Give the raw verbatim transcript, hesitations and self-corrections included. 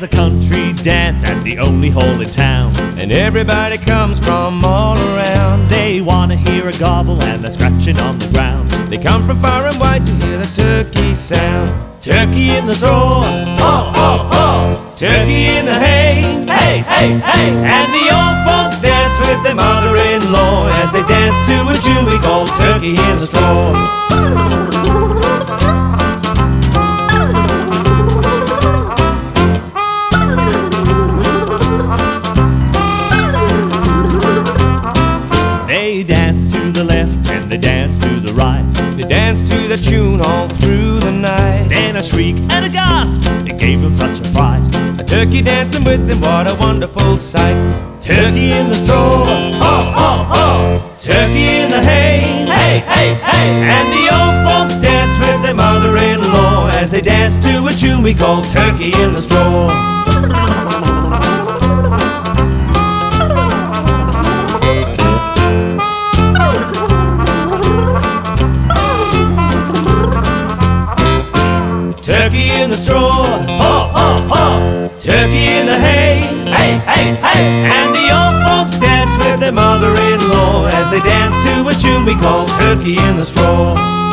a country dance at the only hole in town, and everybody comes from all around. They wanna hear a gobble and a scratching on the ground. They come from far and wide to hear the turkey sound. Turkey in the straw, ho, ho, ho. Turkey in the hay, hey, hey, hey. And the old folks dance with their mother-in-law as they dance to a tune we call Turkey in the Straw. They dance to the left and they dance to the right. They dance to the tune all through the night. Then a shriek and a gasp, it gave them such a fright. A turkey dancing with them, what a wonderful sight. Turkey in the straw, ho, ho, ho. Turkey in the hay, hey, hey, hey. And the old folks dance with their mother-in-law as they dance to a tune we call Turkey in the Straw. Turkey in the straw, ho, ho, ho. Turkey in the hay, hey, hey, hey. And the old folks dance with their mother-in-law as they dance to a tune we call Turkey in the Straw.